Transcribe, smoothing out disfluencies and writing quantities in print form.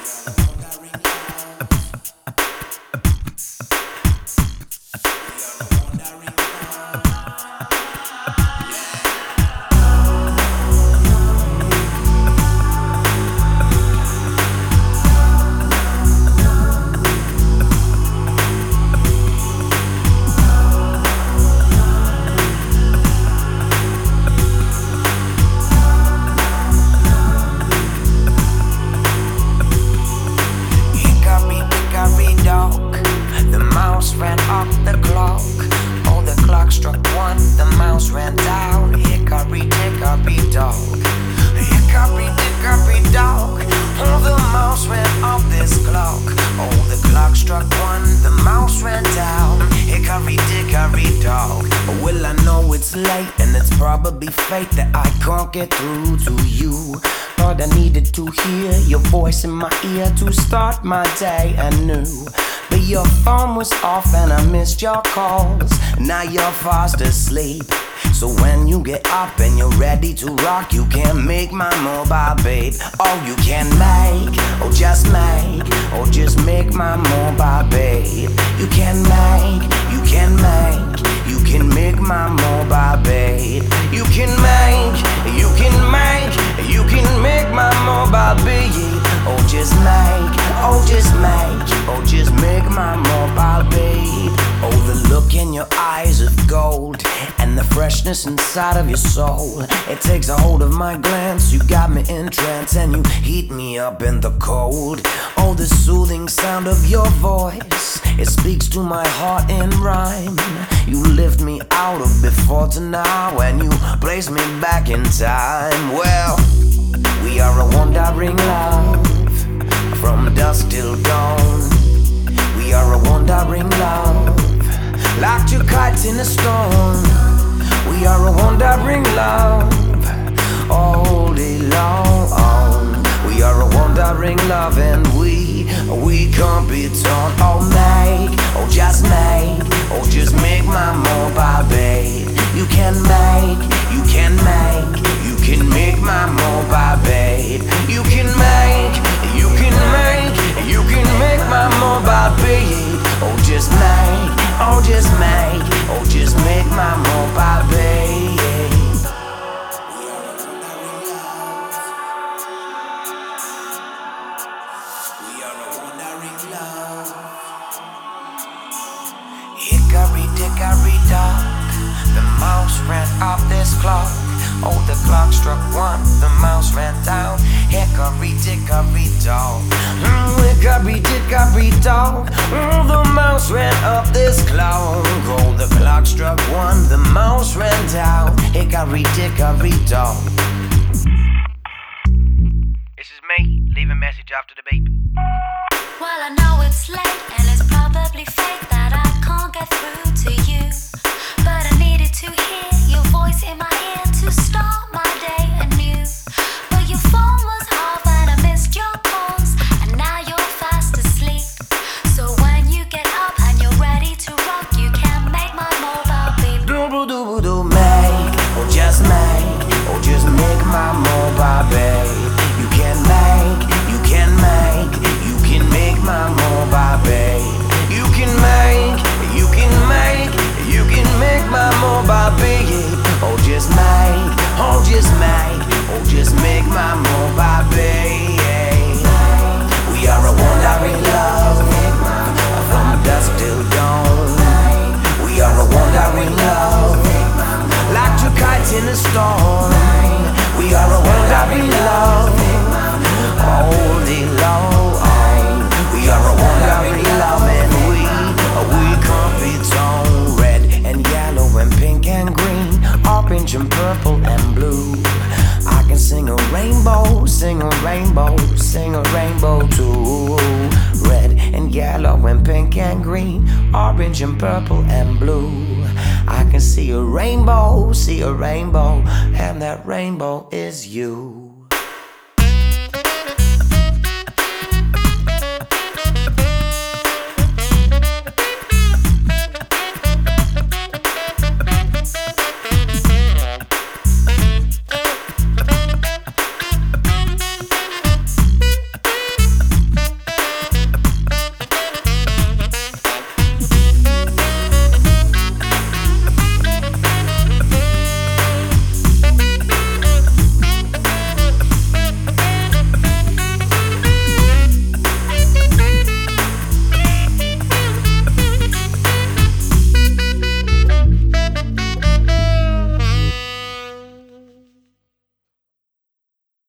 Ran down, hickory dickory dog. Hickory dickory dog. Oh, the mouse ran up this clock. Oh, the clock struck one, the mouse ran down, hickory dickory dog. Well, I know it's late and it's probably fate that I can't get through to you, but I needed to hear your voice in my ear to start my day anew. But your phone was off and I missed your calls. Now you're fast asleep. So when you get up and you're ready to rock, you can make my mobile, babe. Oh, you can make, oh just make, oh just make my mobile, babe. You can make, you can make, you can make my mobile, babe. You can make, you can make, you can make my mobile, babe. Oh just make, oh just make, oh just make my mobile, babe. Oh, the look in your eyes of gold and the freshness inside of your soul. It takes a hold of my glance. You got me in trance and you heat me up in the cold. Oh, the soothing sound of your voice, it speaks to my heart in rhyme. You lift me out of before to now and you place me back in time. Well, we are a wandering love from dusk till dawn. We are a wandering love, like two kites in a storm. We are a wandering love, all day long. We are a wandering love and we can't be torn. Oh make, oh just make, oh just make my mobile, babe. You can make, you can make, you can make my mobile, babe. You can make, you can make, you can make my mobile, babe. Oh just make, oh just make, oh just make my mobile, babe. We are a wandering love. Hickory dickory dock, the mouse ran up this clock. Oh, the clock struck one, the mouse ran down, hickory dickory dog. Hickory dickory dog. Oh, the mouse ran up this clock. Oh, the clock struck one, the mouse ran down, hickory dickory dog. This is me, leave a message after the beep. Well, I know it's late and it's probably fate that I can't get through to you, but I needed to hear your voice in my ear to start my day anew. But your phone was off and I missed your calls, and now you're fast asleep. So when you get up and you're ready to rock, you can make my mobile beep. Do make, or just make, or just make my mobile, babe. You can make, you can make, you can make my mobile, babe. You can make, you can make, you can make my mobile, babe. Oh just make, oh just make, oh just make my mobile, babe. We are a wandering love from dusk till dawn. We are a wandering love, like two kites in a storm. We are a wandering love, all day long. We are a wandering love and we can't be torn. Red and yellow and pink and green, orange and purple and blue. I can sing a rainbow, sing a rainbow, sing a rainbow too. Red and yellow and pink and green, orange and purple and blue. I can see a rainbow, and that rainbow is you.